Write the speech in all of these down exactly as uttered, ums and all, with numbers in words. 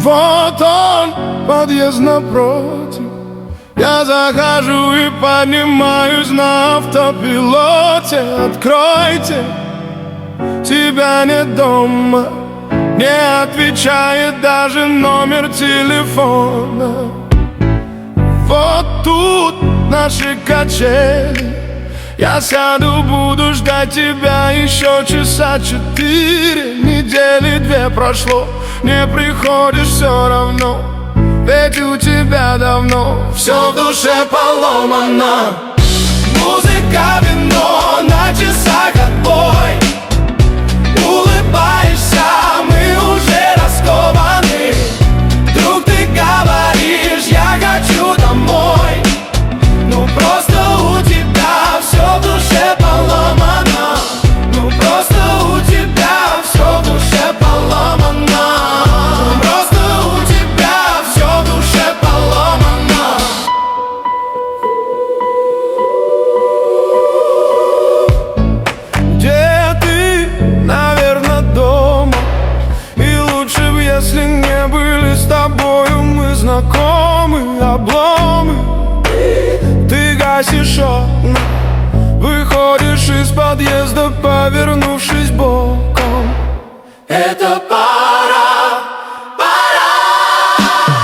Вот он, подъезд напротив. Я захожу и поднимаюсь на автопилоте. Откройте, тебя нет дома. Не отвечает даже номер телефона. Вот тут наши качели. Я сяду, буду ждать тебя еще часа четыре. Недели две прошло, не приходишь все равно. Ведь у тебя давно все в душе поломано. Музыка, вино, на часах отбой. Улыбаешься, мы уже раскованы. Вдруг ты говоришь, я хочу домой. Ну просто у тебя все в душе поломано. Ну просто у тебя все в душе поломано. Ну просто у тебя все в душе поломано. Где ты? Наверное, дома. И лучше б, если не были с тобою мы знакомы. Обломы, ты гасишь окна, выходишь из подъезда, повернувшись боком. Это пора, пора.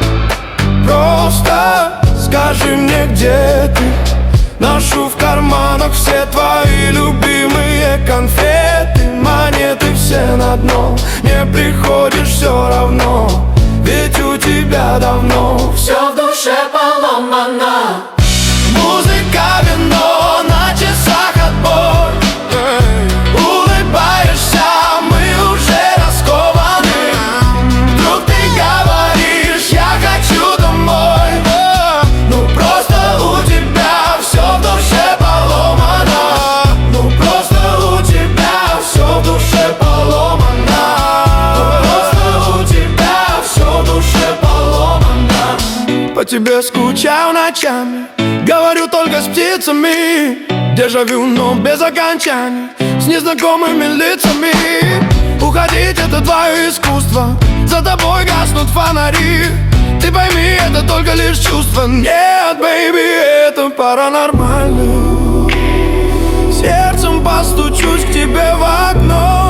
Просто скажи мне, где ты. Ношу в карманах все твои любимые конфеты. Монеты все на дно. Не приходишь все равно. Ведь у тебя давно все в душе поломано. Музыка, вино, на часах отбой. Улыбаешься, мы уже раскованы. Вдруг ты говоришь, я хочу домой. Ну просто у тебя все в душе поломано. Ну просто у тебя все в душе поломано. Ну просто у тебя все в душе поломано. По тебе скучаю ночами, говорю только с птицами. Дежавю, но без окончаний, с незнакомыми лицами. Уходить — это твое искусство. За тобой гаснут фонари. Ты пойми, это только лишь чувство. Нет, бэйби, это паранормально. Сердцем постучусь к тебе в окно.